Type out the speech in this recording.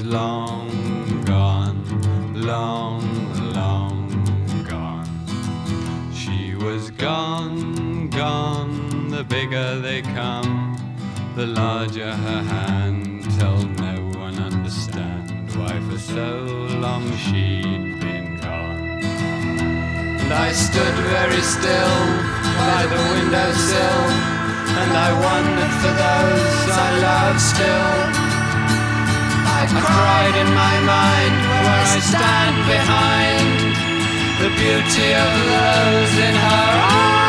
long gone, long, long gone. She was gone, gone, the bigger they come, the larger her hand, till no one understand why for so long she'd been gone. And I stood very still by the windowsill, and I wondered for those I loved still. I cried in my mind where I stand behind the beauty of those in her eyes.